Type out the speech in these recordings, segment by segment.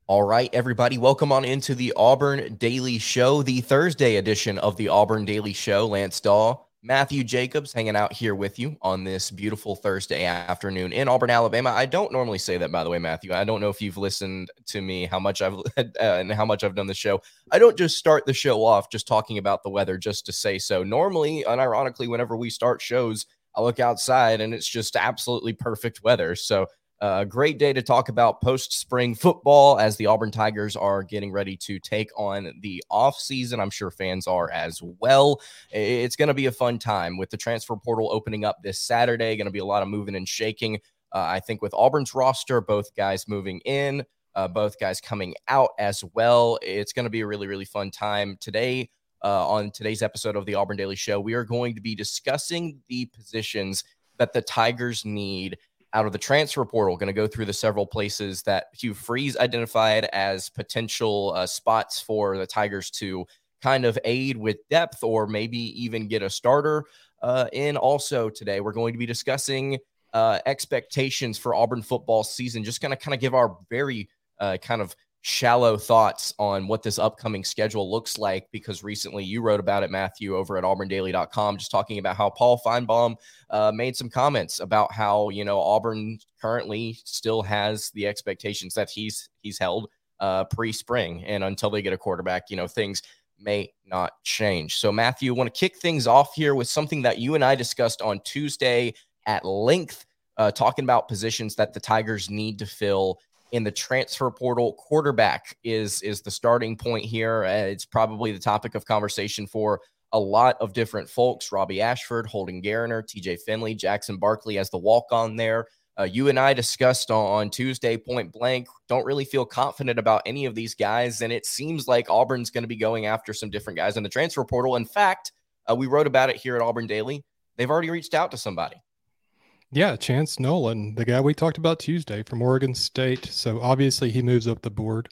All right, everybody, welcome on into the Auburn Daily Show, the Thursday edition of the Auburn Daily Show. Lance Daw, Matthew Jacobs hanging out here with you on this beautiful Thursday afternoon in Auburn, Alabama. I don't normally say that, by the way, Matthew. I don't know if you've listened to me, how much I've and how much I've done the show. I don't just start the show off just talking about the weather just to say so. Normally, unironically, whenever we start shows, I look outside and it's just absolutely perfect weather. So a great day to talk about post-spring football as the Auburn Tigers are getting ready to take on the offseason. I'm sure fans are as well. It's going to be a fun time with the transfer portal opening up this Saturday. Going to be a lot of moving and shaking. I think with Auburn's roster, both guys moving in, both guys coming out as well. It's going to be a really, really fun time today. On today's episode of the Auburn Daily Show, we are going to be discussing the positions that the Tigers need out of the transfer portal. Going to go through the several places that Hugh Freeze identified as potential spots for the Tigers to kind of aid with depth or maybe even get a starter in. Also today, we're going to be discussing expectations for Auburn football season, just going to kind of give our very kind of shallow thoughts on what this upcoming schedule looks like, because recently you wrote about it, Matthew, over at auburndaily.com, just talking about how Paul Feinbaum made some comments about how, you know, Auburn currently still has the expectations that he's held pre-spring, and until they get a quarterback, you know, things may not change. So Matthew, I want to kick things off here with something that you and I discussed on Tuesday at length, talking about positions that the Tigers need to fill in the transfer portal. Quarterback is the starting point here. It's probably the topic of conversation for a lot of different folks. Robbie Ashford, Holden Gariner, TJ Finley, Jackson Barkley as the walk-on there. You and I discussed on Tuesday point blank, don't really feel confident about any of these guys, and it seems like Auburn's going to be going after some different guys in the transfer portal. In fact, we wrote about it here at Auburn Daily. They've already reached out to somebody. Yeah, Chance Nolan, the guy we talked about Tuesday from Oregon State. So obviously he moves up the board.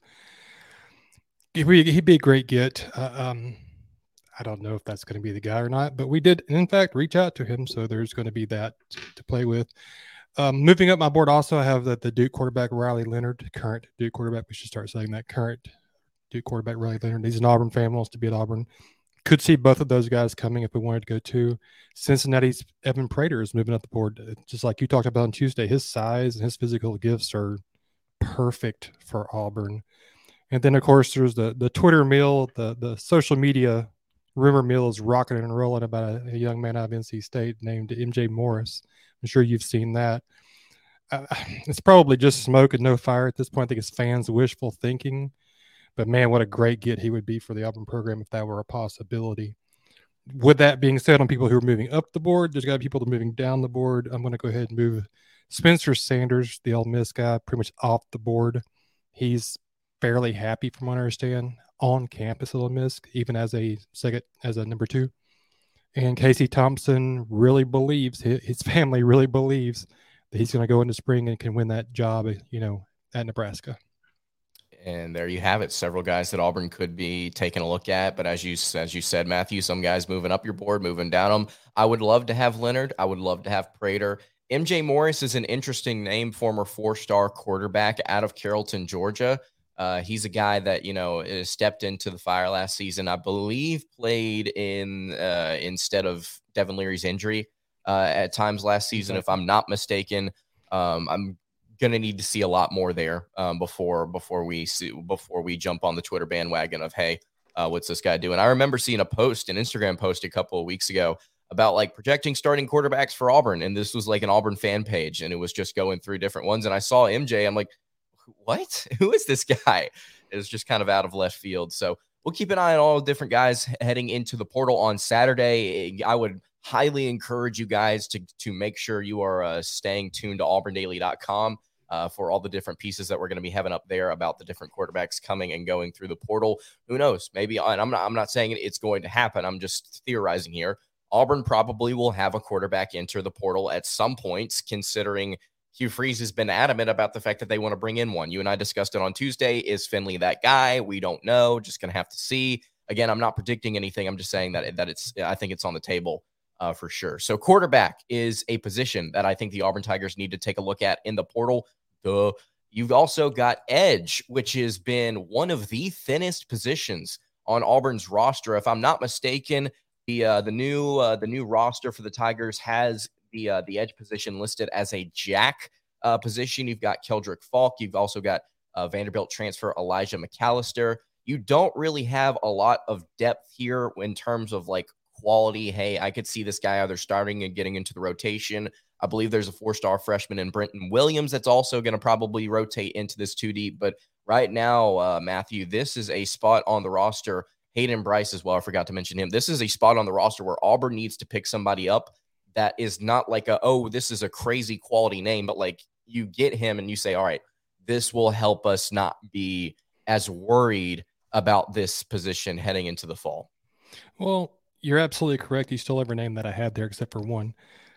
He'd be a great get. I don't know if that's going to be the guy or not, but we did, in fact, reach out to him. So there's going to be that to play with. Moving up my board, also I have the Duke quarterback, Riley Leonard, current Duke quarterback. We should start saying that, current Duke quarterback, Riley Leonard. He's an Auburn fan, wants to be at Auburn. Could see both of those guys coming if we wanted to go to. Cincinnati's Evan Prater is moving up the board, just like you talked about on Tuesday. His size and his physical gifts are perfect for Auburn. And then, of course, there's the Twitter mill, the social media rumor mill is rocking and rolling about a young man out of NC State named MJ Morris. I'm sure you've seen that. It's probably just smoke and no fire at this point. I think it's fans' wishful thinking. But, man, what a great get he would be for the Auburn program if that were a possibility. With that being said, on people who are moving up the board, there's got to be people that are moving down the board. I'm going to go ahead and move Spencer Sanders, the Ole Miss guy, pretty much off the board. He's fairly happy, from what I understand, on campus at Ole Miss, even as a number two. And Casey Thompson really believes, his family really believes that he's going to go into spring and can win that job, you know, at Nebraska. And there you have it. Several guys that Auburn could be taking a look at. But as you said, Matthew, some guys moving up your board, moving down them. I would love to have Leonard. I would love to have Prater. MJ Morris is an interesting name, former 4-star quarterback out of Carrollton, Georgia. He's a guy that, you know, stepped into the fire last season. I believe played in instead of Devin Leary's injury at times last season, if I'm not mistaken. I'm going to need to see a lot more there before we jump on the Twitter bandwagon of, hey, what's this guy doing? I remember seeing an Instagram post a couple of weeks ago about like projecting starting quarterbacks for Auburn. And this was like an Auburn fan page, and it was just going through different ones. And I saw MJ. I'm like, what? Who is this guy? It was just kind of out of left field. So we'll keep an eye on all the different guys heading into the portal on Saturday. I would highly encourage you guys to make sure you are staying tuned to auburndaily.com. For all the different pieces that we're going to be having up there about the different quarterbacks coming and going through the portal. Who knows? Maybe, and I'm not saying it's going to happen. I'm just theorizing here. Auburn probably will have a quarterback enter the portal at some points, considering Hugh Freeze has been adamant about the fact that they want to bring in one. You and I discussed it on Tuesday. Is Finley that guy? We don't know. Just going to have to see. Again, I'm not predicting anything. I'm just saying that I think it's on the table for sure. So quarterback is a position that I think the Auburn Tigers need to take a look at in the portal. You've also got edge, which has been one of the thinnest positions on Auburn's roster. If I'm not mistaken, the new roster for the Tigers has the edge position listed as a jack position. You've got Keldrick Falk. You've also got Vanderbilt transfer Elijah McAllister. You don't really have a lot of depth here in terms of like quality. Hey, I could see this guy either starting and getting into the rotation. I believe there's a 4-star freshman in Brenton Williams that's also going to probably rotate into this 2 deep. But right now, Matthew, this is a spot on the roster. Hayden Bryce as well. I forgot to mention him. This is a spot on the roster where Auburn needs to pick somebody up that is not like this is a crazy quality name, but like you get him and you say, all right, this will help us not be as worried about this position heading into the fall. Well, you're absolutely correct. You stole every name that I had there except for one.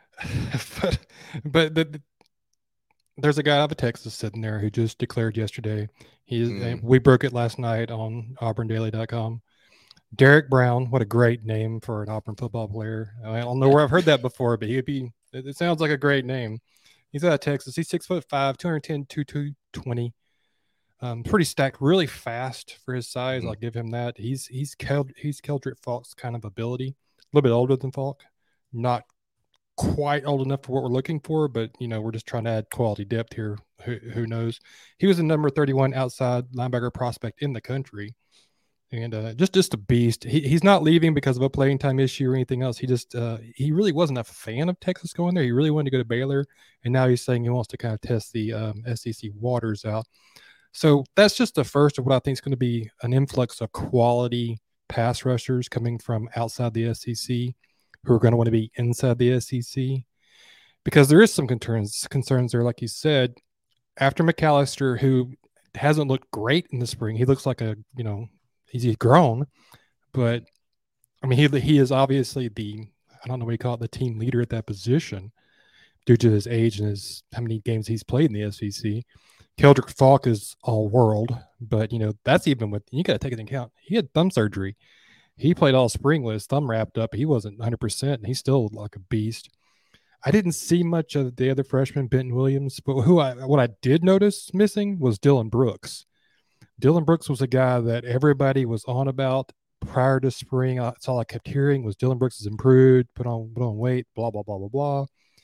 but there's a guy out of Texas sitting there who just declared yesterday. We broke it last night on auburndaily.com. Derek Brown, what a great name for an Auburn football player. I don't know where I've heard that before, but it sounds like a great name. He's out of Texas. He's 6'5", 210, 220. Pretty stacked, really fast for his size. I'll give him that. He's Keldrick Falk's kind of ability. A little bit older than Falk, not quite old enough for what we're looking for, but we're just trying to add quality depth here. Who knows? He was the number 31 outside linebacker prospect in the country, and just a beast. He's not leaving because of a playing time issue or anything else. He really wasn't a fan of Texas going there. He really wanted to go to Baylor, and now he's saying he wants to kind of test the SEC waters out. So that's just the first of what I think is going to be an influx of quality pass rushers coming from outside the SEC who are going to want to be inside the SEC, because there is some concerns there. Like you said, after McAllister, who hasn't looked great in the spring, he looks like he's grown, but I mean, he is obviously I don't know what you call it, the team leader at that position due to his age and how many games he's played in the SEC. Keldrick Falk is all world, but that's even with, you got to take it into account. He had thumb surgery. He played all spring with his thumb wrapped up. He wasn't 100%, and he's still like a beast. I didn't see much of the other freshman, Benton Williams, but what I did notice missing was Dylan Brooks. Dylan Brooks was a guy that everybody was on about prior to spring. That's all I kept hearing was Dylan Brooks has improved, put on weight, blah, blah, blah, blah, blah.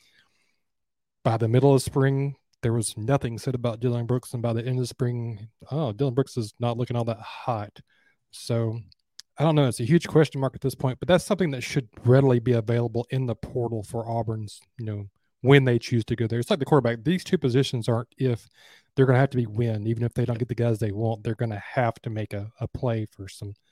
By the middle of spring, there was nothing said about Dylan Brooks, and by the end of spring, Dylan Brooks is not looking all that hot. So I don't know. It's a huge question mark at this point, but that's something that should readily be available in the portal for Auburn's, when they choose to go there. It's like the quarterback. These two positions aren't if. They're going to have to be when. Even if they don't get the guys they want, they're going to have to make a play for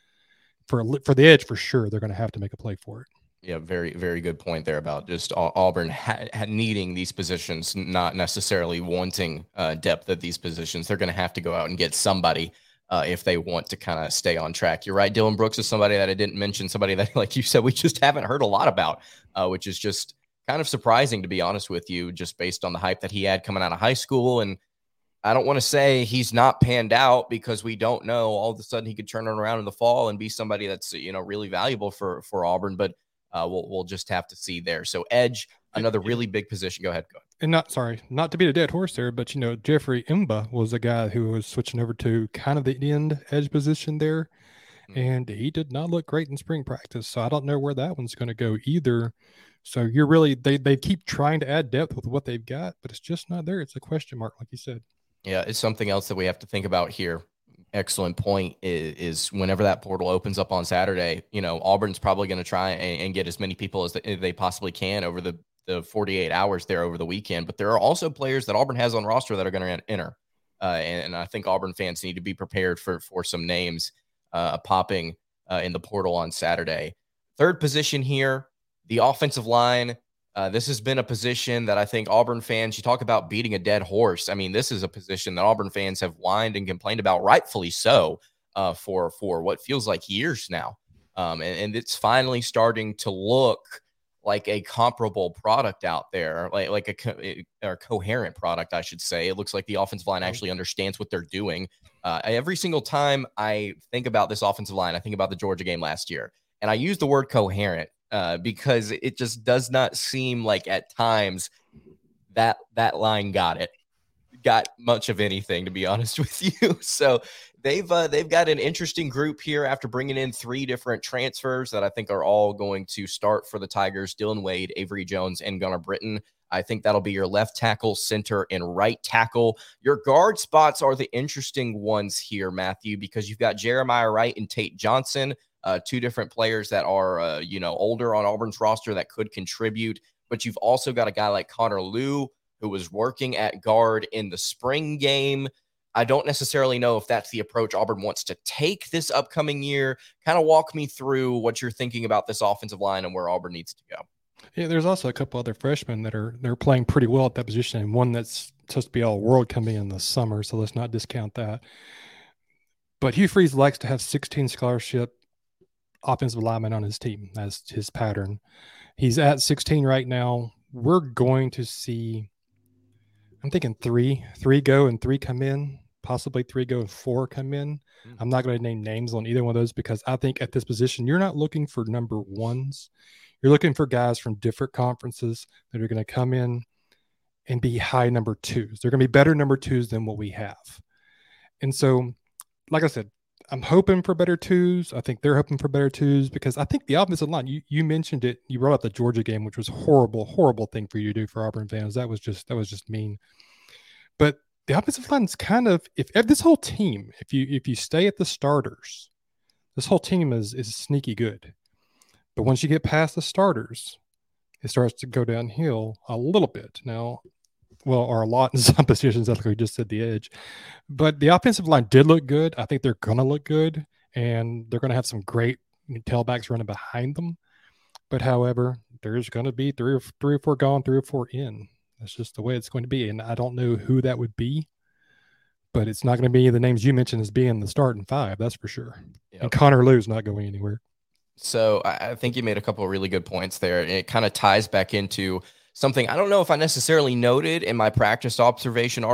the edge for sure. They're going to have to make a play for it. Yeah, very, very good point there about just Auburn needing these positions, not necessarily wanting depth at these positions. They're going to have to go out and get somebody if they want to kind of stay on track. You're right. Dylan Brooks is somebody that I didn't mention, somebody that, like you said, we just haven't heard a lot about, which is just kind of surprising, to be honest with you, just based on the hype that he had coming out of high school. And I don't want to say he's not panned out, because we don't know. All of a sudden he could turn it around in the fall and be somebody that's, really valuable for Auburn, but we'll just have to see there. So edge, another really big position. Go ahead. And not to beat a dead horse there, but Jeffrey Imba was a guy who was switching over to kind of the end edge position there. And he did not look great in spring practice. So I don't know where that one's going to go either. So they keep trying to add depth with what they've got, but it's just not there. It's a question mark, like you said. Yeah, it's something else that we have to think about here. Excellent point is whenever that portal opens up on Saturday, Auburn's probably going to try and get as many people as they possibly can over the 48 hours there over the weekend. But there are also players that Auburn has on roster that are going to enter. And I think Auburn fans need to be prepared for some names popping in the portal on Saturday. Third position here, the offensive line. This has been a position that I think Auburn fans, you talk about beating a dead horse. I mean, this is a position that Auburn fans have whined and complained about, rightfully so, for what feels like years now. And it's finally starting to look like a comparable product out there, like a coherent product, I should say. It looks like the offensive line actually understands what they're doing. Every single time I think about this offensive line, I think about the Georgia game last year. And I use the word coherent because it just does not seem like at times that line got it. got much of anything, to be honest with you. So they've got an interesting group here after bringing in 3 different transfers that I think are all going to start for the Tigers: Dylan Wade, Avery Jones, and Gunnar Britton. I think that'll be your left tackle, center, and right tackle. Your guard spots are the interesting ones here, Matthew, because you've got Jeremiah Wright and Tate Johnson, 2 different players that are, older on Auburn's roster that could contribute. But you've also got a guy like Connor Liu, who was working at guard in the spring game. I don't necessarily know if that's the approach Auburn wants to take this upcoming year. Kind of walk me through what you're thinking about this offensive line and where Auburn needs to go. Yeah, there's also a couple other freshmen they're playing pretty well at that position, and one that's supposed to be all world coming in the summer, so let's not discount that. But Hugh Freeze likes to have 16 scholarship offensive linemen on his team. That's his pattern. He's at 16 right now. We're going to see, I'm thinking three go and 3 come in, possibly 3 go and 4 come in. I'm not going to name names on either one of those because I think at this position, you're not looking for number ones. You're looking for guys from different conferences that are going to come in and be high number 2s. They're going to be better number 2s than what we have. And so, like I said, I'm hoping for better 2s. I think they're hoping for better 2s because I think the offensive line, you mentioned it, you brought up the Georgia game, which was horrible thing for you to do for Auburn fans. That was just mean. But the offensive line is kind of, if this whole team, if you stay at the starters, this whole team is sneaky good. But once you get past the starters, it starts to go downhill a little bit. Now, well, or a lot in some positions, like we just said, the edge. But the offensive line did look good. I think they're going to look good, and they're going to have some great tailbacks running behind them. But however, there's going to be three or four gone, 3 or 4 in. That's just the way it's going to be. And I don't know who that would be, but it's not going to be the names you mentioned as being the starting 5. That's for sure. Yep. And Connor Liu's not going anywhere. So I think you made a couple of really good points there. And it kind of ties back into something I don't know if I necessarily noted in my practice observations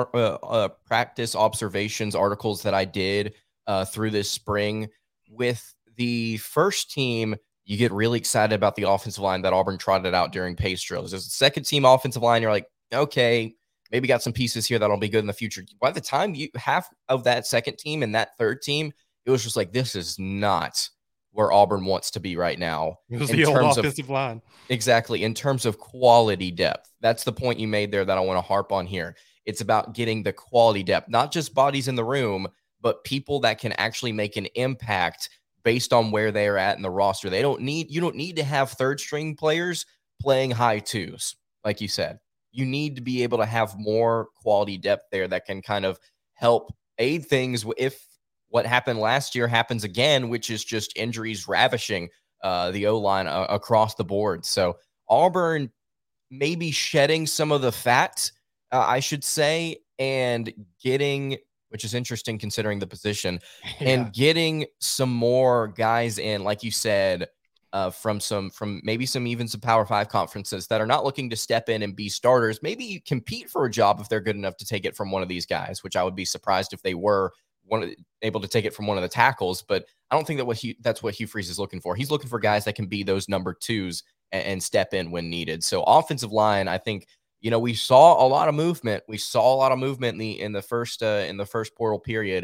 articles that I did through this spring. With the first team, you get really excited about the offensive line that Auburn trotted out during pace drills. As the second team offensive line, you're like, okay, maybe got some pieces here that'll be good in the future. By the time you half of that second team and that third team, it was just like, this is not where Auburn wants to be right now. It was the old offensive line. Exactly. In terms of quality depth. That's the point you made there that I want to harp on here. It's about getting the quality depth, not just bodies in the room, but people that can actually make an impact based on where they're at in the roster. You don't need to have third string players playing high 2s. Like you said, you need to be able to have more quality depth there that can kind of help aid things if what happened last year happens again, which is just injuries ravishing the O-line across the board. So Auburn maybe shedding some of the fat, I should say, and getting, which is interesting considering the position, and getting some more guys in, like you said, from maybe some Power 5 conferences that are not looking to step in and be starters, maybe compete for a job if they're good enough to take it from one of these guys, which I would be surprised if they were able to take it from one of the tackles. But I don't think that's what Hugh Freeze is looking for. He's looking for guys that can be those number 2s and step in when needed. So offensive line, I think, we saw a lot of movement. We saw a lot of movement in the first portal period.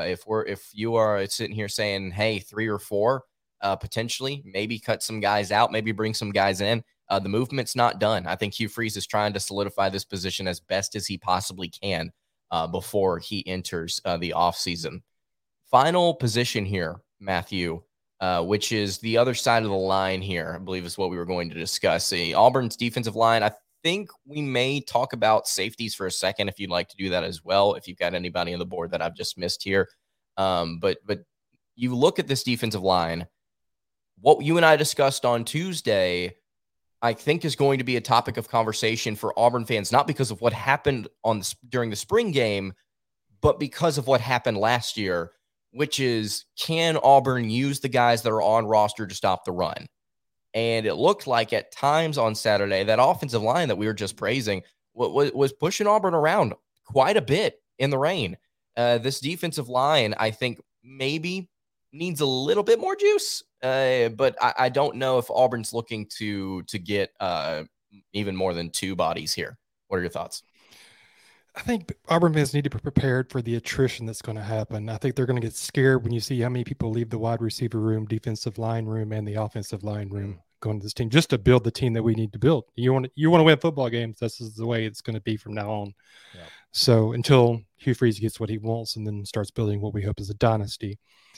If you are sitting here saying, hey, 3 or 4, potentially, maybe cut some guys out, maybe bring some guys in. The movement's not done. I think Hugh Freeze is trying to solidify this position as best as he possibly can before he enters the offseason. Final position here, Matthew, which is the other side of the line here, I believe is what we were going to discuss. Auburn's defensive line, I think we may talk about safeties for a second if you'd like to do that as well, if you've got anybody on the board that I've just missed here. But you look at this defensive line, what you and I discussed on Tuesday, I think is going to be a topic of conversation for Auburn fans, not because of what happened during the spring game, but because of what happened last year, which is, can Auburn use the guys that are on roster to stop the run? And it looked like at times on Saturday, that offensive line that we were just praising was pushing Auburn around quite a bit in the rain. This defensive line, I think, maybe needs a little bit more juice, but I don't know if Auburn's looking to get even more than 2 bodies here. What are your thoughts? I think Auburn fans need to be prepared for the attrition that's going to happen. I think they're going to get scared when you see how many people leave the wide receiver room, defensive line room, and the offensive line room going to this team just to build the team that we need to build. You want to win football games. This is the way it's going to be from now on. Yeah. So until Hugh Freeze gets what he wants and then starts building what we hope is a dynasty.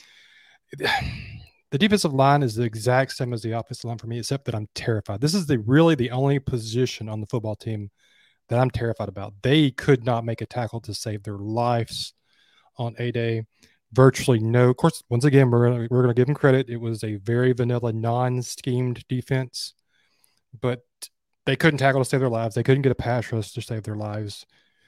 The defensive line is the exact same as the offensive line for me, except that I'm terrified. This is really the only position on the football team that I'm terrified about. They could not make a tackle to save their lives on A-Day. Virtually no. Of course, once again, we're going to give them credit. It was a very vanilla, non-schemed defense, but they couldn't tackle to save their lives. They couldn't get a pass rush to save their lives.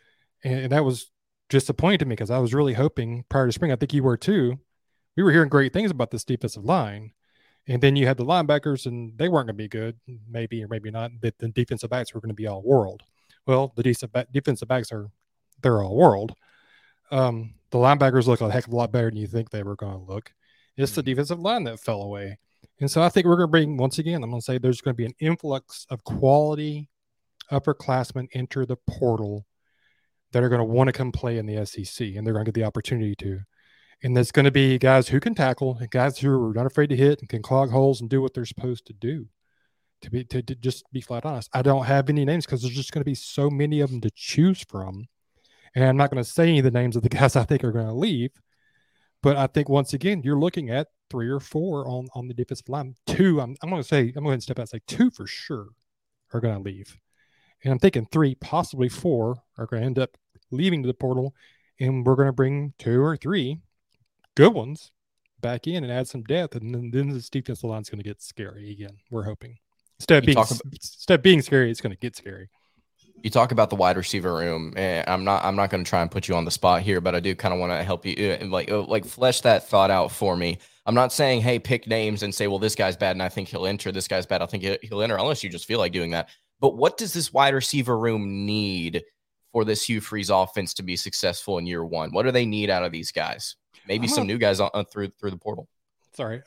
And that was disappointing to me because I was really hoping prior to spring, I think you were too, we were hearing great things about this defensive line. And then you had the linebackers, and they weren't going to be good, maybe or maybe not, but the defensive backs were going to be all world. Well, the defensive backs they're all world. The linebackers look a heck of a lot better than you think they were going to look. It's the defensive line that fell away. And so I think we're going to bring, once again, I'm going to say there's going to be an influx of quality upperclassmen enter the portal that are going to want to come play in the SEC, and they're going to get the opportunity to. And there's going to be guys who can tackle and guys who are not afraid to hit and can clog holes and do what they're supposed to do. To just be flat honest, I don't have any names because there's just going to be so many of them to choose from. And I'm not going to say any of the names of the guys I think are going to leave. But I think, once again, you're looking at 3 or 4 on the defensive line. 2, I'm going to say, I'm going to step out and say 2 for sure are going to leave. And I'm thinking 3, possibly 4 are going to end up leaving to the portal. And we're going to bring 2 or 3 good ones back in and add some depth. And then this defensive line is going to get scary again. We're hoping. Instead of being scary, it's going to get scary. You talk about the wide receiver room, and I'm not going to try and put you on the spot here, but I do kind of want to help you like flesh that thought out for me. I'm not saying, hey, pick names and say, well, this guy's bad and I think he'll enter. This guy's bad, I think he'll enter, unless you just feel like doing that. But what does this wide receiver room need for this Hugh Freeze offense to be successful in year 1? What do they need out of these guys? Maybe some new guys through the portal. Sorry,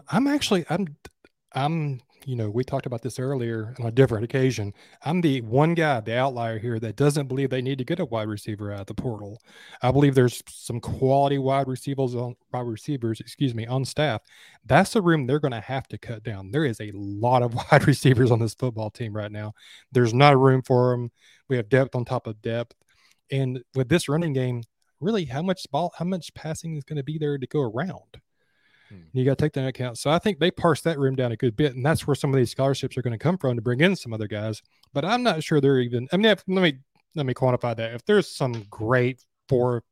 I'm we talked about this earlier on a different occasion. I'm the one guy, the outlier here, that doesn't believe they need to get a wide receiver out of the portal. I believe there's some quality wide receivers on staff. That's the room they're going to have to cut down. There is a lot of wide receivers on this football team right now. There's not a room for them. We have depth on top of depth. And with this running game, really, how much passing is going to be there to go around? You got to take that into account. So I think they parsed that room down a good bit, and that's where some of these scholarships are going to come from to bring in some other guys. But I'm not sure they're even. I mean, let me quantify that. If there's some great fourth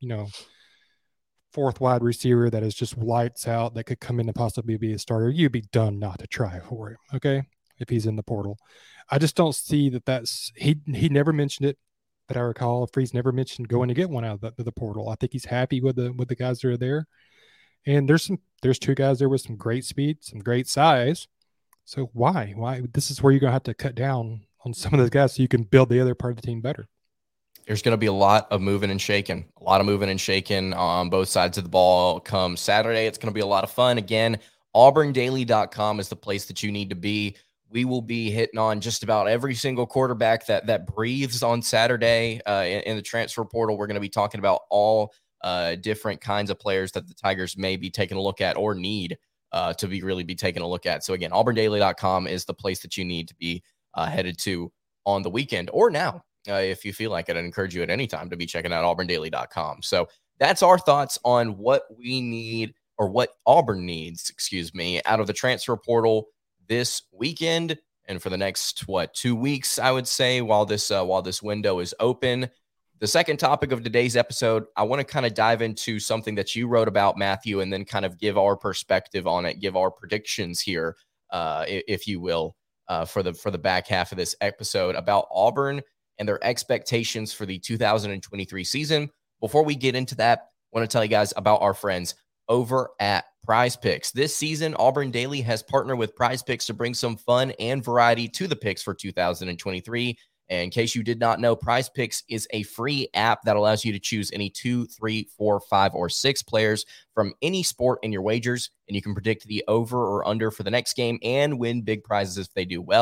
wide receiver that is just lights out that could come in and possibly be a starter, you'd be dumb not to try for him. Okay, if he's in the portal, I just don't see that. He never mentioned it that I recall. Freeze never mentioned going to get one out of the portal. I think he's happy with the guys that are there. And there's 2 guys there with some great speed, some great size. So why? This is where you're going to have to cut down on some of those guys so you can build the other part of the team better. There's going to be a lot of moving and shaking on both sides of the ball come Saturday. It's going to be a lot of fun. Again, auburndaily.com is the place that you need to be. We will be hitting on just about every single quarterback that breathes on Saturday in the transfer portal. We're going to be talking about all different kinds of players that the Tigers may be taking a look at or need to really be taking a look at. So again, auburndaily.com is the place that you need to be headed to on the weekend or now. If you feel like it, I'd encourage you at any time to be checking out auburndaily.com. So that's our thoughts on what we need, or what Auburn needs, out of the transfer portal this weekend and for the next 2 weeks, I would say, while this window is open. The second topic of today's episode, I want to kind of dive into something that you wrote about, Matthew, and then kind of give our perspective on it, give our predictions here, if you will, for the back half of this episode about Auburn and their expectations for the 2023 season. Before we get into that, I want to tell you guys about our friends over at Prize Picks. This season, Auburn Daily has partnered with Prize Picks to bring some fun and variety to the picks for 2023. And in case you did not know, Prize Picks is a free app that allows you to choose any 2, 3, 4, 5, or 6 players from any sport in your wagers, and you can predict the over or under for the next game and win big prizes if they do well.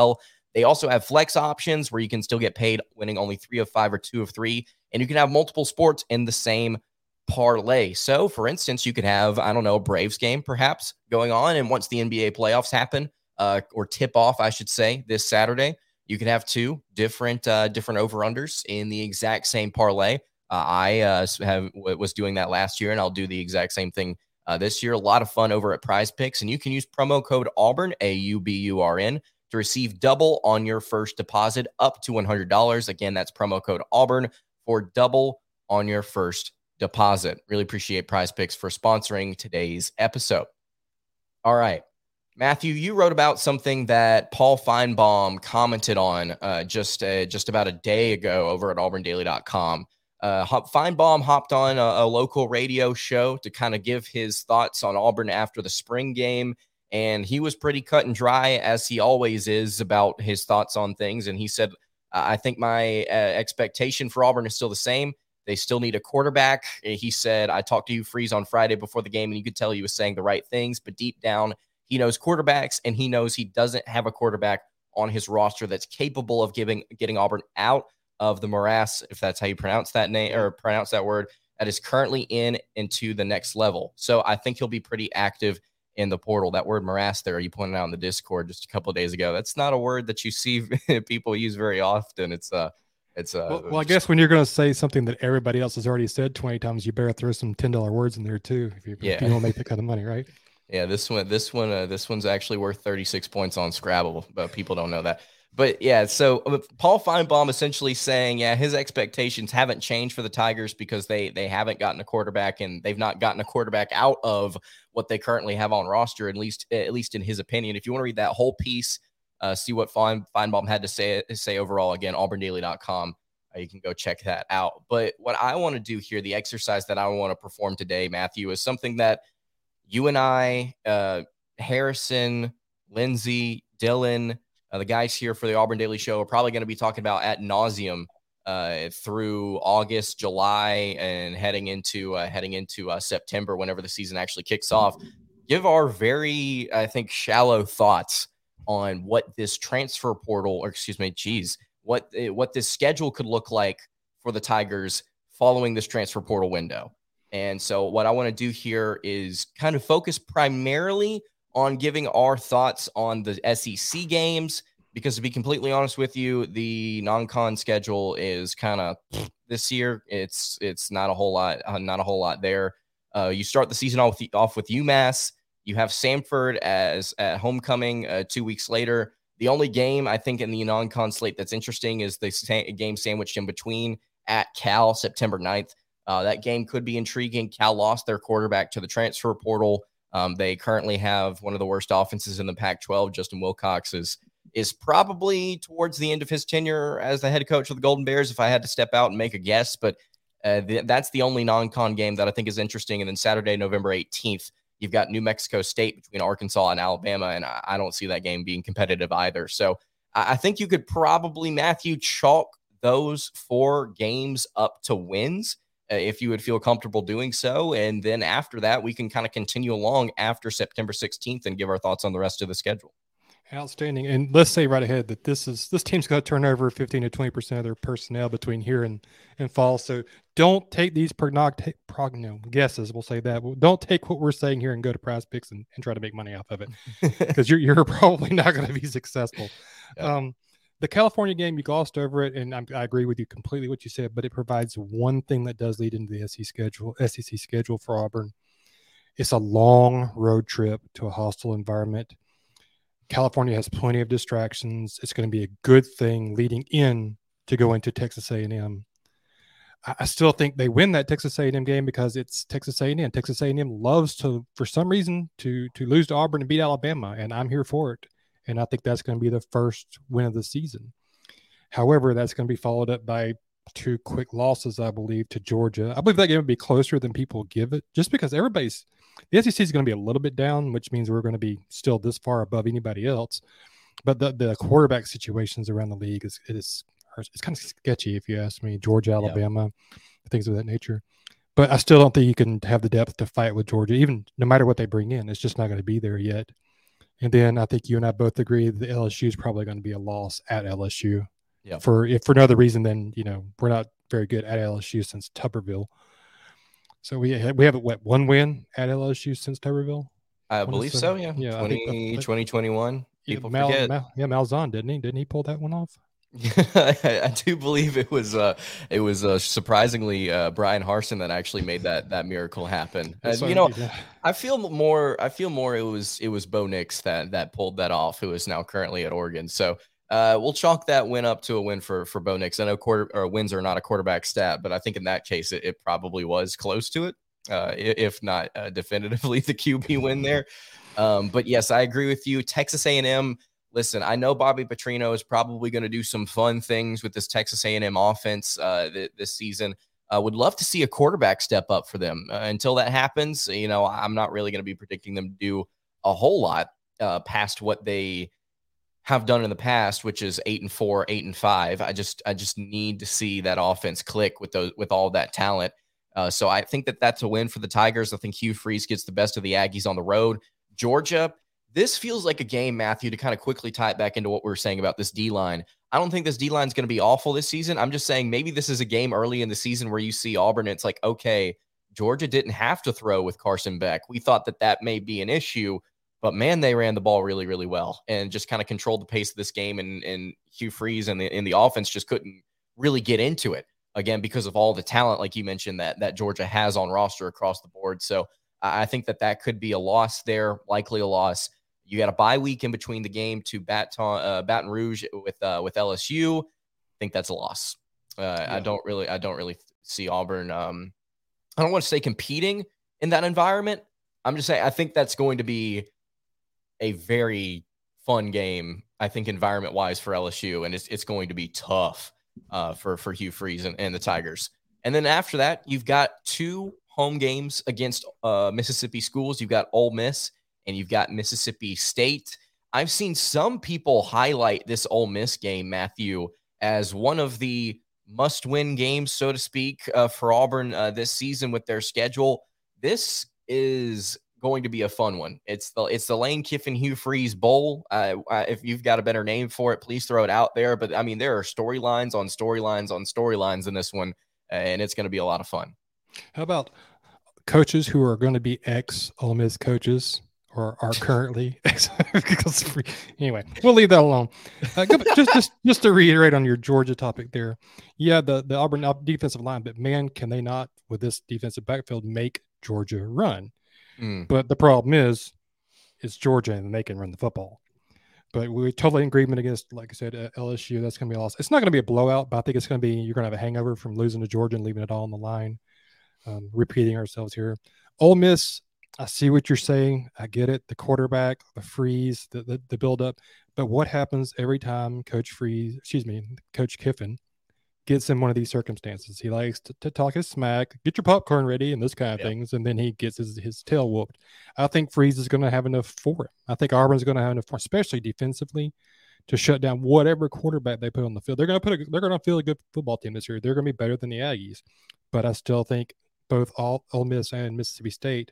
They also have flex options where you can still get paid winning only 3 of 5 or 2 of 3. And you can have multiple sports in the same parlay. So, for instance, you could have, I don't know, a Braves game perhaps going on. And once the NBA playoffs happen, or tip off, I should say, this Saturday, you can have two different over-unders in the exact same parlay. I was doing that last year, and I'll do the exact same thing this year. A lot of fun over at Prize Picks, and you can use promo code Auburn, AUBURN, to receive double on your first deposit up to $100. Again, that's promo code Auburn for double on your first deposit. Really appreciate Prize Picks for sponsoring today's episode. All right. Matthew, you wrote about something that Paul Finebaum commented on just about a day ago over at auburndaily.com. Finebaum hopped on a local radio show to kind of give his thoughts on Auburn after the spring game, and he was pretty cut and dry, as he always is, about his thoughts on things. And he said, I think my expectation for Auburn is still the same. They still need a quarterback. He said, I talked to you, Freeze, on Friday before the game, and you could tell he was saying the right things, but deep down, he knows quarterbacks, and he knows he doesn't have a quarterback on his roster that's capable of getting Auburn out of the morass, if that's how you pronounce that name or pronounce that word, that is currently into the next level. So I think he'll be pretty active in the portal. That word morass there, you pointed out in the Discord just a couple of days ago. That's not a word that you see people use very often. Well, I guess when you're going to say something that everybody else has already said 20 times, you better throw some $10 words in there too, if you want to make that kind of money, right? Yeah, this one's actually worth 36 points on Scrabble, but people don't know that. But yeah, so Paul Finebaum essentially saying, yeah, his expectations haven't changed for the Tigers because they haven't gotten a quarterback, and they've not gotten a quarterback out of what they currently have on roster, at least in his opinion. If you want to read that whole piece, see what Finebaum had to say overall, again, auburndaily.com. You can go check that out. But what I want to do here, the exercise that I want to perform today, Matthew, is something that you and I, Harrison, Lindsay, Dylan, the guys here for the Auburn Daily Show are probably going to be talking about ad nauseum through August, July, and heading into September, whenever the season actually kicks off. Give our very, I think, shallow thoughts on what this transfer portal, what this schedule could look like for the Tigers following this transfer portal window. And so what I want to do here is kind of focus primarily on giving our thoughts on the SEC games, because to be completely honest with you, the non-con schedule is kind of this year. It's not a whole lot there. You start the season off with UMass. You have Samford as at homecoming 2 weeks later. The only game I think in the non-con slate that's interesting is the game sandwiched in between at Cal, September 9th. That game could be intriguing. Cal lost their quarterback to the transfer portal. They currently have one of the worst offenses in the Pac-12. Justin Wilcox is probably towards the end of his tenure as the head coach of the Golden Bears, if I had to step out and make a guess. But that's the only non-con game that I think is interesting. And then Saturday, November 18th, you've got New Mexico State between Arkansas and Alabama, and I don't see that game being competitive either. So I think you could probably, Matthew, chalk those 4 games up to wins if you would feel comfortable doing so. And then after that, we can kind of continue along after September 16th and give our thoughts on the rest of the schedule. Outstanding. And let's say right ahead that this team's going to turn over 15 to 20% of their personnel between here and fall. So don't take these guesses. We'll say that. Don't take what we're saying here and go to Prize Picks and try to make money off of it, because you're probably not going to be successful. Yeah. The California game, you glossed over it, and I agree with you completely what you said, but it provides one thing that does lead into the SEC schedule for Auburn. It's a long road trip to a hostile environment. California has plenty of distractions. It's going to be a good thing leading in to go into Texas A&M. I still think they win that Texas A&M game because it's Texas A&M. Texas A&M loves to, for some reason, to lose to Auburn and beat Alabama, and I'm here for it. And I think that's going to be the first win of the season. However, that's going to be followed up by 2 quick losses, I believe, to Georgia. I believe that game will be closer than people give it, just because the SEC is going to be a little bit down, which means we're going to be still this far above anybody else. But the quarterback situations around the league it's kind of sketchy, if you ask me. Georgia, Alabama, things of that nature. But I still don't think you can have the depth to fight with Georgia, even no matter what they bring in. It's just not going to be there yet. And then I think you and I both agree that LSU is probably going to be a loss at LSU. Yeah. If for no other reason than, we're not very good at LSU since Tuberville. So we have one win at LSU since Tuberville. I believe so. Yeah. Yeah, 2021. Yeah, People forget. Malzahn, didn't he pull that one off? I do believe it was surprisingly Brian Harsin that actually made that miracle happen. I feel more it was Bo Nix that pulled that off, who is now currently at Oregon. So we'll chalk that win up to a win for Bo Nix. I know wins are not a quarterback stat, but I think in that case it probably was close to it, if not definitively the QB win there. But yes, I agree with you. Texas A&M. Listen, I know Bobby Petrino is probably going to do some fun things with this Texas A&M offense this season. Would love to see a quarterback step up for them. Until that happens, I'm not really going to be predicting them to do a whole lot past what they have done in the past, which is 8-4, 8-5. I just need to see that offense click with all that talent. So I think that's a win for the Tigers. I think Hugh Freeze gets the best of the Aggies on the road. Georgia. This feels like a game, Matthew, to kind of quickly tie it back into what we were saying about this D-line. I don't think this D-line is going to be awful this season. I'm just saying maybe this is a game early in the season where you see Auburn. And it's like, okay, Georgia didn't have to throw with Carson Beck. We thought that may be an issue, but man, they ran the ball really, really well and just kind of controlled the pace of this game. And Hugh Freeze and the offense just couldn't really get into it again because of all the talent, like you mentioned, that Georgia has on roster across the board. So I think that could be a loss there, likely a loss. You got a bye week in between the game to Baton Rouge with LSU. I think that's a loss. I don't really see Auburn. I don't want to say competing in that environment. I'm just saying I think that's going to be a very fun game. I think environment wise for LSU, and it's going to be tough for Hugh Freeze and the Tigers. And then after that, you've got 2 home games against Mississippi schools. You've got Ole Miss and you've got Mississippi State. I've seen some people highlight this Ole Miss game, Matthew, as one of the must-win games, so to speak, for Auburn this season with their schedule. This is going to be a fun one. It's the Lane Kiffin Hugh Freeze Bowl. If you've got a better name for it, please throw it out there. But, I mean, there are storylines on storylines on storylines in this one, and it's going to be a lot of fun. How about coaches who are going to be ex-Ole Miss coaches? Or are currently anyway, we'll leave that alone. Just to reiterate on your Georgia topic there, yeah, the Auburn defensive line, but man, can they not with this defensive backfield make Georgia run? But the problem is, it's Georgia and they can run the football. But we're totally in agreement against, like I said, LSU. That's going to be a loss. It's not going to be a blowout, but I think it's going to be you're going to have a hangover from losing to Georgia and leaving it all on the line. Repeating ourselves here. Ole Miss. I see what you're saying. I get it. The quarterback, the freeze, the build up. But what happens every time Coach Kiffin gets in one of these circumstances? He likes to talk his smack, get your popcorn ready and this kind of things. And then he gets his tail whooped. I think Freeze is going to have enough for it. I think Auburn's going to have enough, especially defensively, to shut down whatever quarterback they put on the field. They're going to feel a good football team this year. They're going to be better than the Aggies. But I still think both Ole Miss and Mississippi State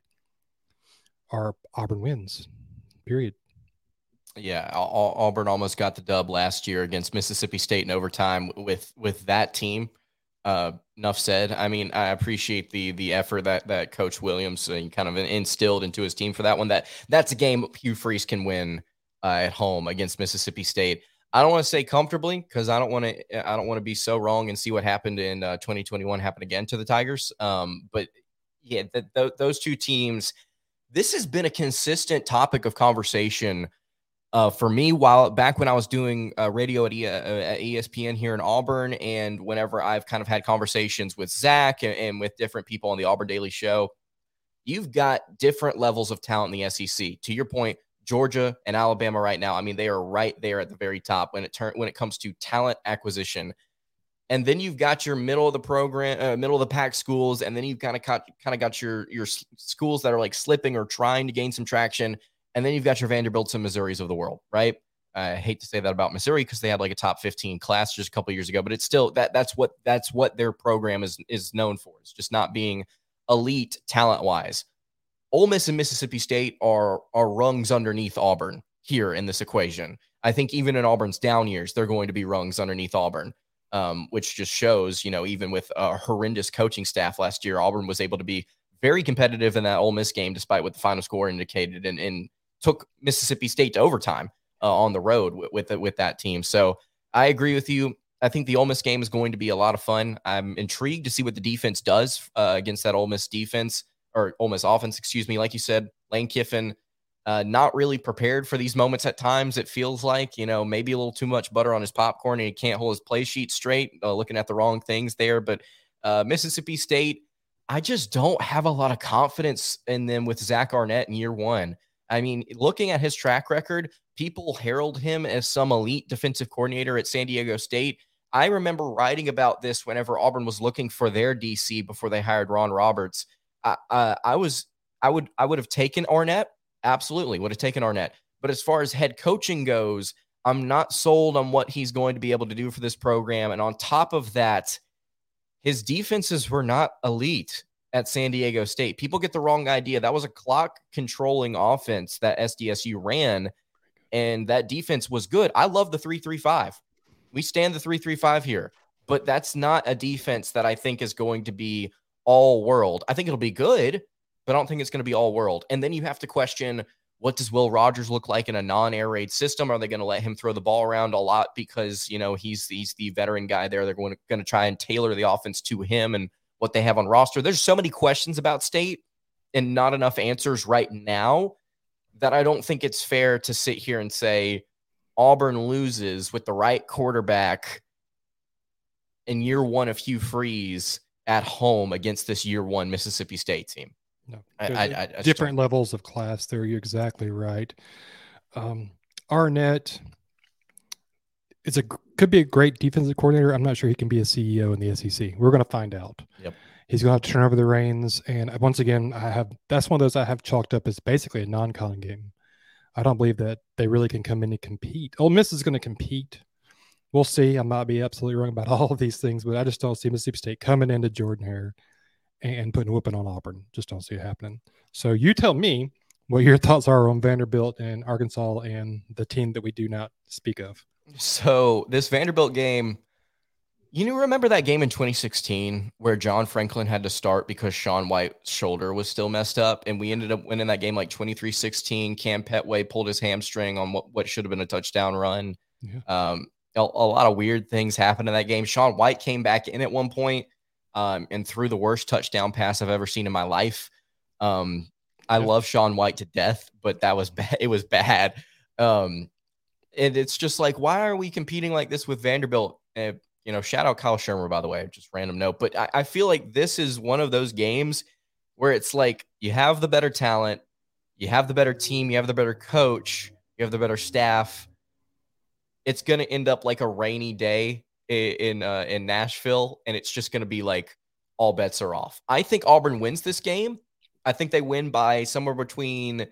are Auburn wins, period. Yeah, Auburn almost got the dub last year against Mississippi State in overtime with that team. Enough said. I mean, I appreciate the effort that Coach Williams kind of instilled into his team for that one. That's a game Hugh Freeze can win at home against Mississippi State. I don't want to say comfortably because I don't want to be so wrong and see what happened in 2021 happen again to the Tigers. But yeah, those two teams. This has been a consistent topic of conversation for me back when I was doing radio at ESPN here in Auburn, and whenever I've kind of had conversations with Zach and with different people on the Auburn Daily Show. You've got different levels of talent in the SEC. To your point, Georgia and Alabama right now, I mean, they are right there at the very top when it comes to talent acquisition. And then you've got your middle of the pack schools, and then you've kind of got your schools that are like slipping or trying to gain some traction, and then you've got your Vanderbilts and Missouris of the world, right? I hate to say that about Missouri because they had like a top 15 class just a couple of years ago, but it's still that's what their program is known for. It's just not being elite talent wise. Ole Miss and Mississippi State are rungs underneath Auburn. here in this equation. I think even in Auburn's down years, they're going to be rungs underneath Auburn, which just shows, even with a horrendous coaching staff last year, Auburn was able to be very competitive in that Ole Miss game, despite what the final score indicated, and took Mississippi State to overtime on the road with that team. So I agree with you. I think the Ole Miss game is going to be a lot of fun. I'm intrigued to see what the defense does against that Ole Miss defense, or Ole Miss offense, excuse me. Like you said, Lane Kiffin, not really prepared for these moments at times. It feels like, maybe a little too much butter on his popcorn and he can't hold his play sheet straight, looking at the wrong things there. But Mississippi State, I just don't have a lot of confidence in them with Zach Arnett in year one. I mean, looking at his track record, people herald him as some elite defensive coordinator at San Diego State. I remember writing about this whenever Auburn was looking for their DC before they hired Ron Roberts. I would have taken Arnett. Absolutely would have taken Arnett. But as far as head coaching goes, I'm not sold on what he's going to be able to do for this program. And on top of that, his defenses were not elite at San Diego State. People get the wrong idea. That was a clock controlling offense that SDSU ran, and that defense was good. I love the 3-3-5. We stand the 3-3-5 here, but that's not a defense that I think is going to be all world. I think it'll be good, but I don't think it's going to be all world. And then you have to question, what does Will Rogers look like in a non-air raid system? Are they going to let him throw the ball around a lot because, he's the veteran guy there? They're going to try and tailor the offense to him and what they have on roster. There's so many questions about State and not enough answers right now that I don't think it's fair to sit here and say Auburn loses with the right quarterback in year one of Hugh Freeze at home against this year one Mississippi State team. No, I different levels of class there. You're exactly right. Arnett could be a great defensive coordinator. I'm not sure he can be a CEO in the SEC. We're going to find out. Yep. He's going to have to turn over the reins. And once again, that's one of those I have chalked up as basically a non-con game. I don't believe that they really can come in and compete. Ole Miss is going to compete. We'll see. I might be absolutely wrong about all of these things, but I just don't see Mississippi State coming into Jordan-Hare and putting a whooping on Auburn. Just don't see it happening. So you tell me what your thoughts are on Vanderbilt and Arkansas and the team that we do not speak of. So this Vanderbilt game, remember that game in 2016 where John Franklin had to start because Sean White's shoulder was still messed up, and we ended up winning that game like 23-16. Cam Petway pulled his hamstring on what should have been a touchdown run. Yeah. A lot of weird things happened in that game. Sean White came back in at one point and threw the worst touchdown pass I've ever seen in my life. I love Sean White to death, but that was bad. It was bad. And it's just like, why are we competing like this with Vanderbilt? Shout out Kyle Shermer, by the way, just random note. But I feel like this is one of those games where it's like you have the better talent, you have the better team, you have the better coach, you have the better staff. It's going to end up like a rainy day in Nashville, and it's just going to be like all bets are off. I think Auburn wins this game. I think they win by somewhere between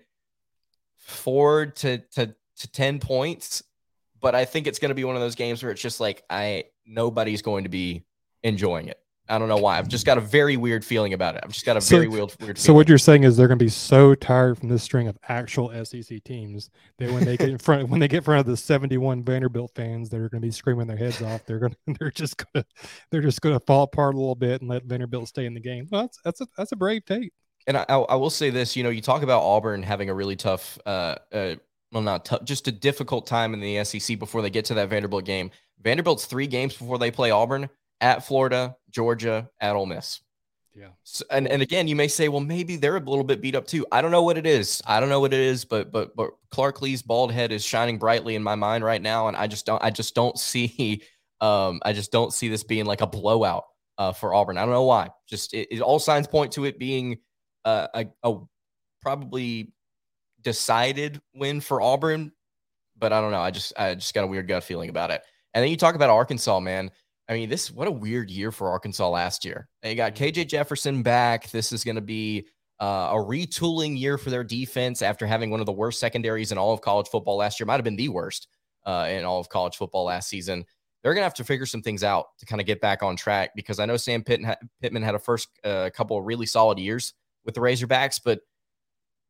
4 to 10 points, but I think it's going to be one of those games where it's just like nobody's going to be enjoying it. I don't know why. I've just got a very weird feeling about it. I've just got a very weird feeling. So what you're saying is they're going to be so tired from this string of actual SEC teams that when they get in front of the 71 Vanderbilt fans that are going to be screaming their heads off, they're just going to fall apart a little bit and let Vanderbilt stay in the game. Well, that's a brave take. And I will say this, you talk about Auburn having a really tough, not tough, just a difficult time in the SEC before they get to that Vanderbilt game. Vanderbilt's 3 games before they play Auburn: at Florida, Georgia, at Ole Miss. Yeah. So, and again, you may say, well, maybe they're a little bit beat up too. I don't know what it is. But Clark Lee's bald head is shining brightly in my mind right now, and I just don't see this being like a blowout for Auburn. I don't know why. Just it all signs point to it being a probably decided win for Auburn, but I don't know. I just got a weird gut feeling about it. And then you talk about Arkansas, man. I mean, what a weird year for Arkansas last year. They got KJ Jefferson back. This is going to be a retooling year for their defense after having one of the worst secondaries in all of college football last year. Might have been the worst in all of college football last season. They're going to have to figure some things out to kind of get back on track, because I know Sam Pittman had a first couple of really solid years with the Razorbacks, but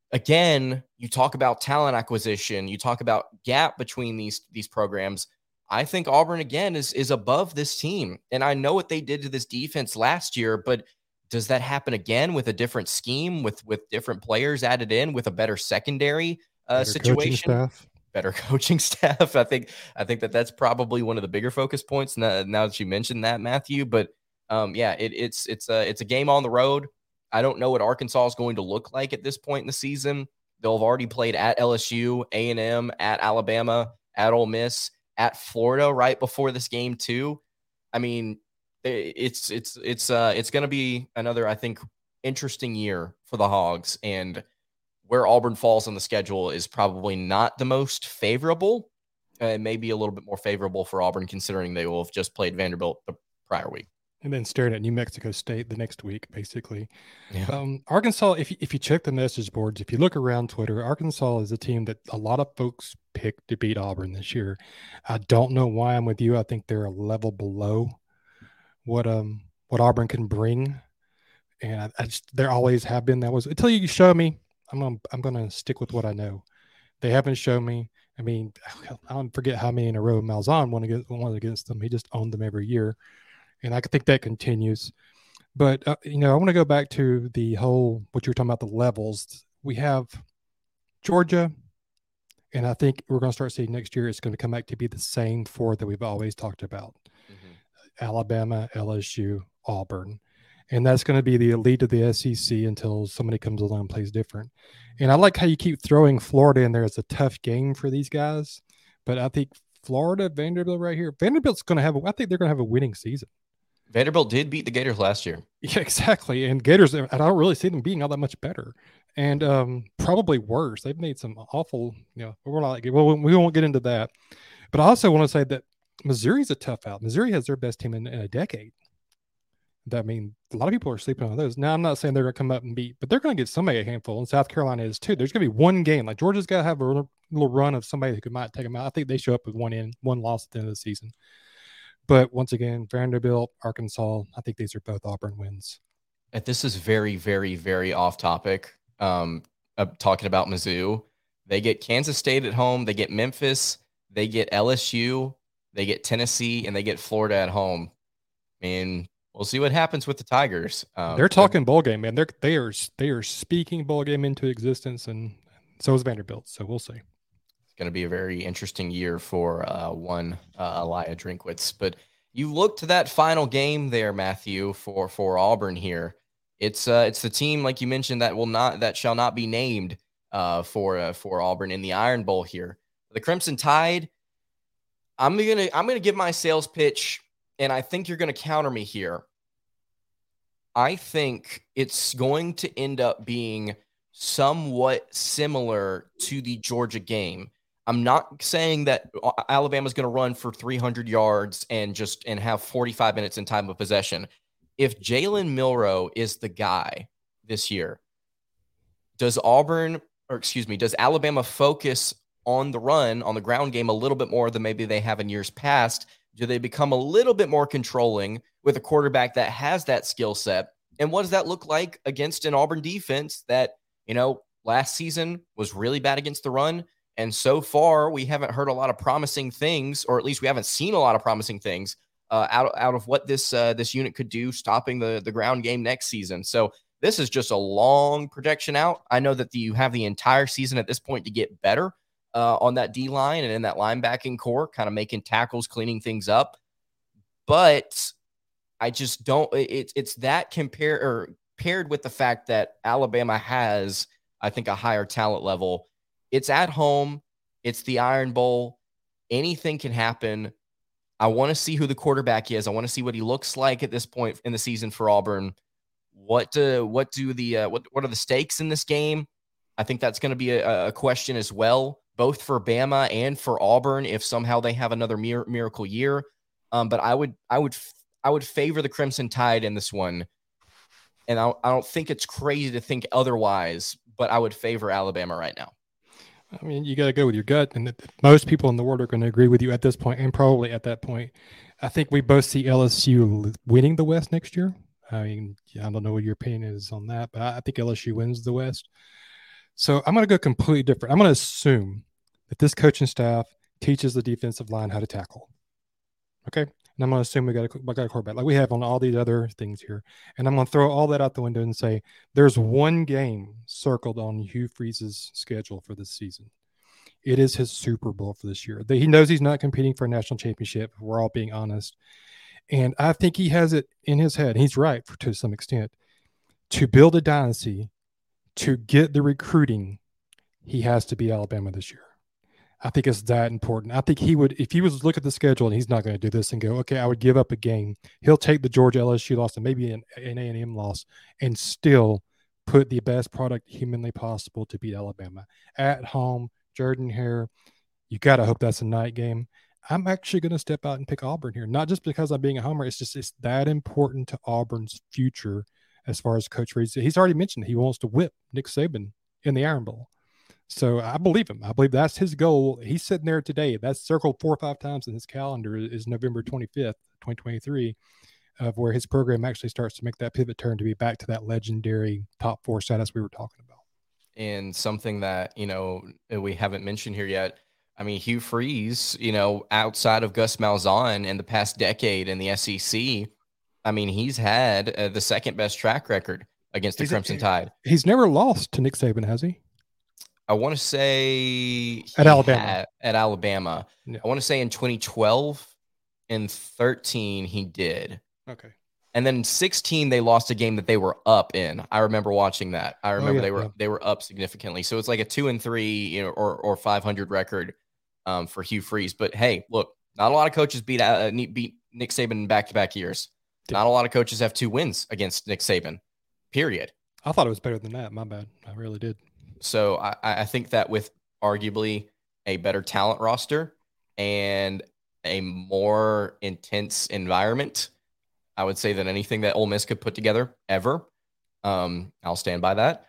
again, you talk about talent acquisition, you talk about gap between these programs. I think Auburn again is above this team. And I know what they did to this defense last year, but does that happen again with a different scheme, with different players added in, with a better secondary Better coaching situation, staff. better coaching staff? I think that's probably one of the bigger focus points now that you mentioned that, Matthew. But yeah, it's a game on the road. I don't know what Arkansas is going to look like at this point in the season. They'll have already played at LSU, A&M, at Alabama, at Ole Miss, at Florida right before this game too. I mean, it's going to be another, I think, interesting year for the Hogs, and where Auburn falls on the schedule is probably not the most favorable. It may be a little bit more favorable for Auburn considering they will have just played Vanderbilt the prior week. And then staring at New Mexico State the next week, basically. Yeah. Arkansas, if you check the message boards, if you look around Twitter, Arkansas is a team that a lot of folks picked to beat Auburn this year. I don't know why I'm with you. I think they're a level below what Auburn can bring, and I just there always have been. That was until you show me. I'm gonna stick with what I know. They haven't shown me. I mean, I don't forget how many in a row Malzahn won against them. He just owned them every year, and I think that continues. But I want to go back to the whole what you're talking about, the levels. We have Georgia, and I think we're going to start seeing next year. It's going to come back to be the same four that we've always talked about: Alabama, LSU, Auburn. And that's going to be the elite of the SEC until somebody comes along and plays different. And I like how you keep throwing Florida in there as a tough game for these guys. But I think Florida, Vanderbilt right here, Vanderbilt's going to I think they're going to have a winning season. Vanderbilt did beat the Gators last year. Yeah, exactly. And Gators, I don't really see them being all that much better. And probably worse. They've made some awful, we're not like, well, we won't get into that. But I also want to say that Missouri's a tough out. Missouri has their best team in a decade. I mean, a lot of people are sleeping on those. Now, I'm not saying they're going to come up and beat, but they're going to get somebody a handful, and South Carolina is too. There's going to be one game. Like Georgia's got to have a little run of somebody who might take them out. I think they show up with one loss at the end of the season. But once again, Vanderbilt, Arkansas, I think these are both Auburn wins. This is very, very, very off topic. Talking about Mizzou, they get Kansas State at home. They get Memphis. They get LSU. They get Tennessee, and they get Florida at home. I mean, we'll see what happens with the Tigers. They're talking bowl game, man. They are speaking bowl game into existence, and so is Vanderbilt. So we'll see. It's going to be a very interesting year for one Elijah Drinkwitz. But you look to that final game there, Matthew, for Auburn here. It's the team, like you mentioned, that shall not be named for Auburn in the Iron Bowl here. The Crimson Tide. I'm gonna give my sales pitch. And I think you're going to counter me here. I think it's going to end up being somewhat similar to the Georgia game. I'm not saying that Alabama's going to run for 300 yards and have 45 minutes in time of possession. If Jalen Milroe is the guy this year, does Alabama focus on the run, on the ground game a little bit more than maybe they have in years past? Do they become a little bit more controlling with a quarterback that has that skill set? And what does that look like against an Auburn defense that, last season was really bad against the run? And so far, we haven't heard a lot of promising things, or at least we haven't seen a lot of promising things out of what this unit could do stopping the ground game next season. So this is just a long projection out. I know that you have the entire season at this point to get better on that D-line and in that linebacking core, kind of making tackles, cleaning things up. But I just don't – it's that paired with the fact that Alabama has, I think, a higher talent level. It's at home. It's the Iron Bowl. Anything can happen. I want to see who the quarterback is. I want to see what he looks like at this point in the season for Auburn. What are the stakes in this game? I think that's going to be a question as well, both for Bama and for Auburn if somehow they have another miracle year. But I would favor the Crimson Tide in this one. And I don't think it's crazy to think otherwise, but I would favor Alabama right now. I mean, you got to go with your gut, and most people in the world are going to agree with you at this point, and probably at that point. I think we both see LSU winning the West next year. I mean, I don't know what your opinion is on that, but I think LSU wins the West. So I'm going to go completely different. I'm going to assume that this coaching staff teaches the defensive line how to tackle. Okay. And I'm going to assume we got a quarterback like we have on all these other things here. And I'm going to throw all that out the window and say there's one game circled on Hugh Freeze's schedule for this season. It is his Super Bowl for this year. He knows he's not competing for a national championship. If we're all being honest. And I think he has it in his head. He's right to some extent. To build a dynasty, to get the recruiting, he has to beat Alabama this year. I think it's that important. I think he would, if he was to look at the schedule, and he's not going to do this and go, okay, I would give up a game. He'll take the Georgia LSU loss and maybe an A&M loss and still put the best product humanly possible to beat Alabama. At home, Jordan-Hare, you got to hope that's a night game. I'm actually going to step out and pick Auburn here, not just because I'm being a homer. It's that important to Auburn's future as far as Coach Reed. He's already mentioned he wants to whip Nick Saban in the Iron Bowl. So I believe him. I believe that's his goal. He's sitting there today. That's circled 4 or 5 times in his calendar is November 25th, 2023, of where his program actually starts to make that pivot turn to be back to that legendary top 4 status we were talking about. And something that, we haven't mentioned here yet. I mean, Hugh Freeze, outside of Gus Malzahn in the past decade in the SEC, I mean, he's had the second best track record against the Crimson Tide. He's never lost to Nick Saban, has he? I want to say at Alabama. Yeah. I want to say in 2012 and 13 he did. Okay. And then in 16 they lost a game that they were up in. I remember watching that. I remember they were up significantly. So it's like a 2-3, or 500 record for Hugh Freeze. But hey, look, not a lot of coaches beat Nick Saban in back-to-back years. Yeah. Not a lot of coaches have 2 wins against Nick Saban. Period. I thought it was better than that. My bad. I really did. So I think that with arguably a better talent roster and a more intense environment, I would say than anything that Ole Miss could put together ever. I'll stand by that.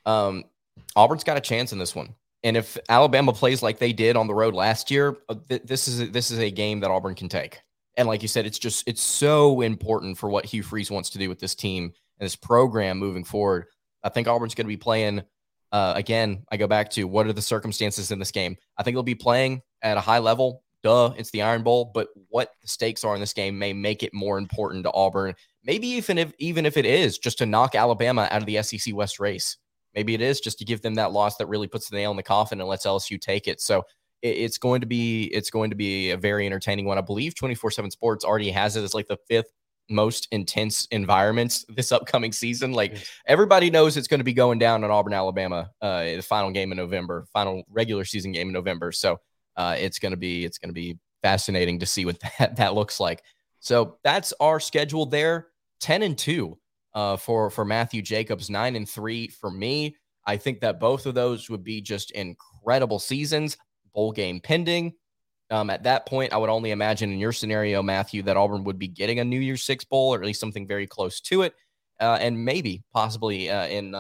Auburn's got a chance in this one. And if Alabama plays like they did on the road last year, this is a game that Auburn can take. And like you said, it's so important for what Hugh Freeze wants to do with this team and this program moving forward. I think Auburn's going to be playing. Again, I go back to what are the circumstances in this game? I think they'll be playing at a high level. Duh, it's the Iron Bowl. But what the stakes are in this game may make it more important to Auburn. Maybe even if it is just to knock Alabama out of the SEC West race. Maybe it is just to give them that loss that really puts the nail in the coffin and lets LSU take it. So it's going to be a very entertaining one. I believe 24/7 Sports already has it as like the 5th most intense environments this upcoming season. Like everybody knows it's going to be going down in Auburn, Alabama, the final game in November, final regular season game in November. So it's going to be fascinating to see what that looks like. So that's our schedule there. 10-2 for Matthew Jacobs, 9-3 for me. I think that both of those would be just incredible seasons. Bowl game pending. At that point, I would only imagine in your scenario, Matthew, that Auburn would be getting a New Year's Six bowl, or at least something very close to it, and maybe possibly in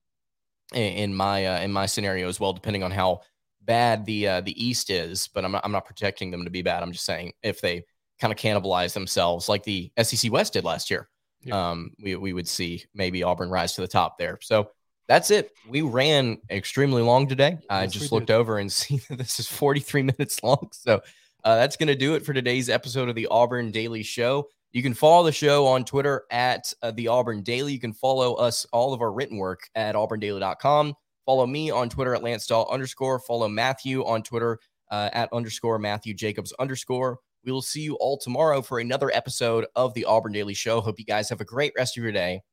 my scenario as well, depending on how bad the East is. But I'm not protecting them to be bad. I'm just saying if they kind of cannibalize themselves like the SEC West did last year, we would see maybe Auburn rise to the top there. So that's it. We ran extremely long today. I just looked over and see that this is 43 minutes long. So that's going to do it for today's episode of the Auburn Daily Show. You can follow the show on Twitter at the Auburn Daily. You can follow us, all of our written work, at auburndaily.com. Follow me on Twitter at @LanceDahl_. Follow Matthew on Twitter at _Matthew Jacobs _. We will see you all tomorrow for another episode of the Auburn Daily Show. Hope you guys have a great rest of your day.